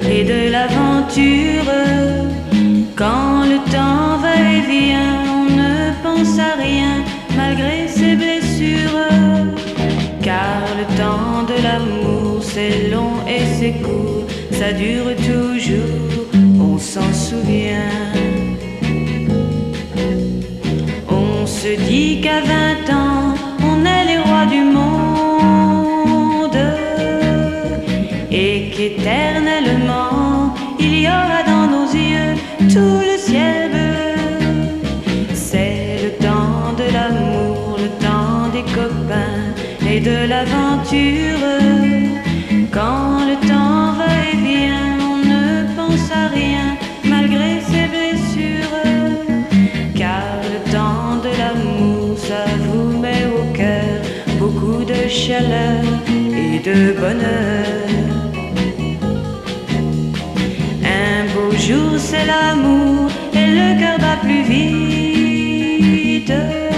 et de l'aventure. Quand le temps va et vient, on ne pense à rien malgré ses blessures. Car le temps de l'amour c'est long et c'est court, ça dure toujours, on s'en souvient. On se dit qu'à 20 ans, on est les rois du monde et qu'éternellement, il y aura dans nos yeux tout le ciel bleu. C'est le temps de l'amour, le temps des copains et de l'aventure. Quand le temps va et vient, on ne pense à rien malgré ses blessures. Car le temps de l'amour, ça vous met au cœur beaucoup de chaleur et de bonheur. Un beau jour c'est l'amour et le cœur bat plus vite.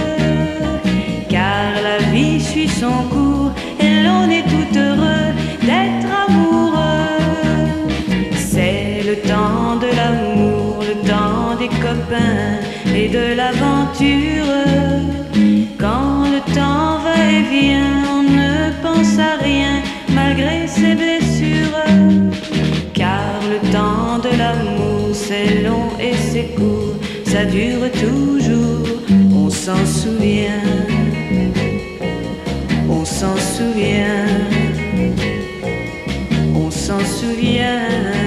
Car la vie suit son cours et l'on est tout heureux d'être amoureux. C'est le temps de l'amour, le temps des copains et de l'aventure. Quand le temps va et vient, on ne pense à rien malgré ses blessures. Car le temps de l'amour c'est long et c'est court, ça dure toujours, on s'en souvient. On s'en souvient, on s'en souvient.